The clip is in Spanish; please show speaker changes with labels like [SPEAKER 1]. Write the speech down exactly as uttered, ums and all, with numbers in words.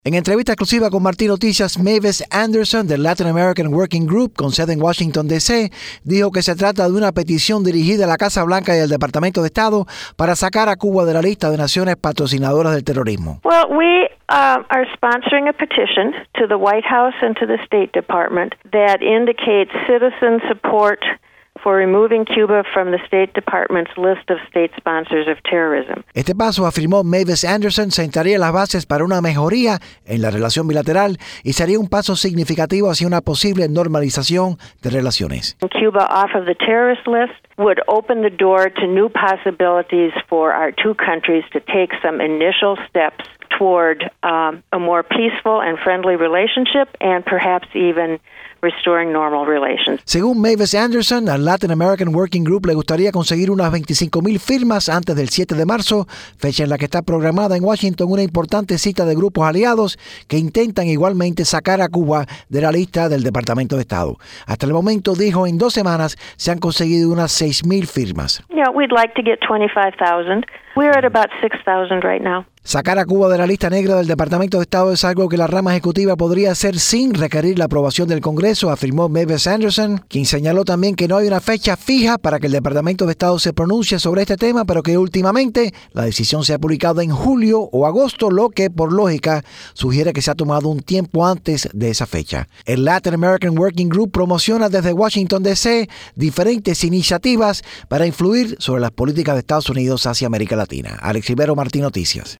[SPEAKER 1] En entrevista exclusiva con Martín Noticias, Mavis Anderson del Latin American Working Group, con sede en Washington, D C, dijo que se trata de una petición dirigida a la Casa Blanca y al Departamento de Estado para sacar a Cuba de la lista de naciones patrocinadoras del terrorismo.
[SPEAKER 2] Well, we uh, are sponsoring a petition to the White House and to the State Department that indicates citizen support for removing Cuba from the State Department's list of state sponsors of terrorism.
[SPEAKER 1] Este paso, afirmó Mavis Anderson, sentaría las bases para una mejoría en la relación bilateral y sería un paso significativo hacia una posible normalización de relaciones.
[SPEAKER 2] Cuba off of the terrorist list would open the door to new possibilities for our two countries to take some initial steps toward um, a more peaceful and friendly relationship and perhaps even restoring normal relations.
[SPEAKER 1] Según Mavis Anderson, al Latin American Working Group le gustaría conseguir unas veinticinco mil firmas antes del siete de marzo, fecha en la que está programada en Washington una importante cita de grupos aliados que intentan igualmente sacar a Cuba de la lista del Departamento de Estado. Hasta el momento, dijo, en dos semanas se han conseguido unas seis mil firmas.
[SPEAKER 2] Yeah, we'd like to get twenty-five thousand. We're at about six thousand right now.
[SPEAKER 1] Sacar a Cuba de la lista negra del Departamento de Estado es algo que la rama ejecutiva podría hacer sin requerir la aprobación del Congreso, afirmó Mavis Anderson, quien señaló también que no hay una fecha fija para que el Departamento de Estado se pronuncie sobre este tema, pero que últimamente la decisión se ha publicado en julio o agosto, lo que por lógica sugiere que se ha tomado un tiempo antes de esa fecha. El Latin American Working Group promociona desde Washington, D C diferentes iniciativas para influir sobre las políticas de Estados Unidos hacia América Latina. Alex Rivero, Martín Noticias.